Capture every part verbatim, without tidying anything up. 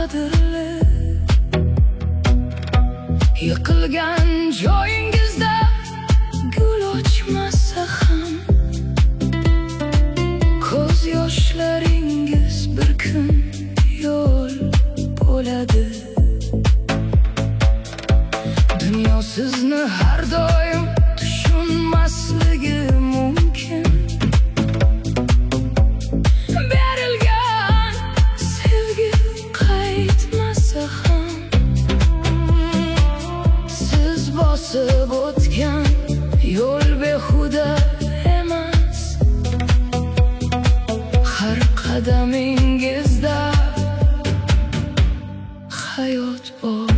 qadrli. Yiqilgan joyingizda gul ochmasa ham, ko'z yoshlaringiz bir kun yo'l bo'ladi. Dunyo sizni har doim tushunmasligi mumkin. Berilgan sevgi qaytmasa ham, siz bosib o'tgan yo'l behuda emas. Har qadamingizda hayot bor.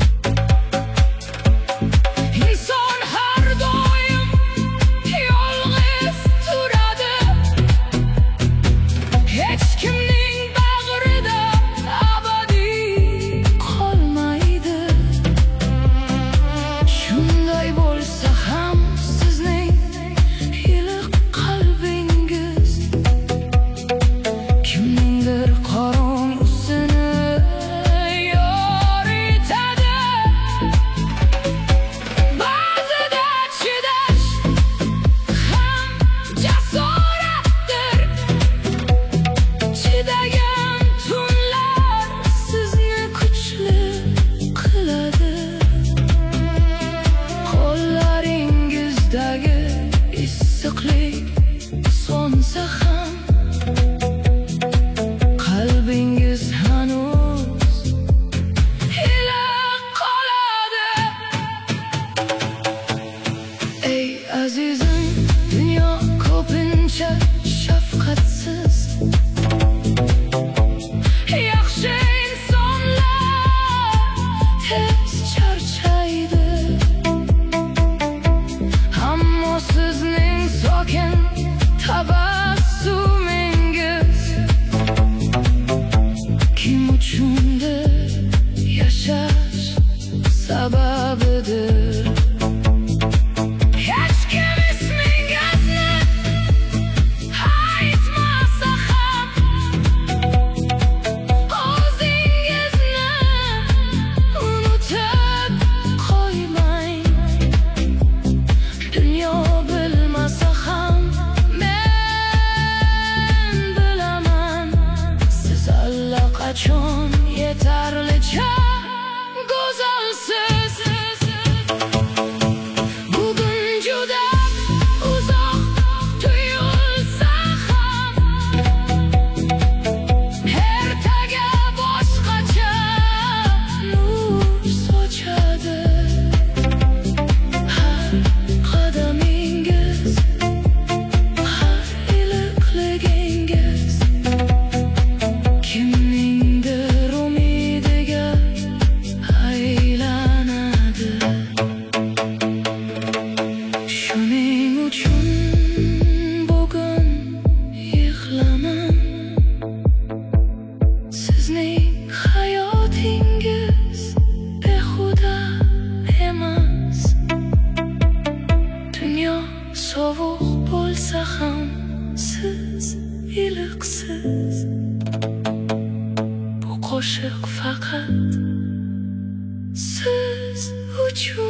Inson har doim yolg'iz turadi, hech kimning bag'rida abadiy qolmaydi. Shunday bo'lsa ham sizning iliq qalbingiz kimningdir qorong'usini yoritadi. Ba'zida chidash ham jasoratdir. Chidagan tunlar sizni kuchli qiladi. Qo'llaringizdagi issiqlik so'nsa ham, qalbingiz hanuz iliq qoladi. Ey azizim, dunyo ko'pincha shafqatsiz. Yaxshi insonlar tez charchaydi, ammo sizning sokin tabassumingiz kim uchundir yashash sababidir. Hech kim ismingizni aytmasa ham, o'zingizni unutib qo'ymang. Dunyo bilmasa ham men bilaman, siz allaqachon yetarlicha go'zalsiz. Bugun juda uzoq tuyulsa ham, ertaga boshqacha nur sochadi. Har qadamingiz, har iliqligingiz kimningdir umidiga aylanadi. Shuning uchun bugun yig'laman. Sizning hayotingiz behuda emas. Dunyo sovuq bo'lsa ham, siz iliqsiz. Bu qo'shiq faqat siz uchun.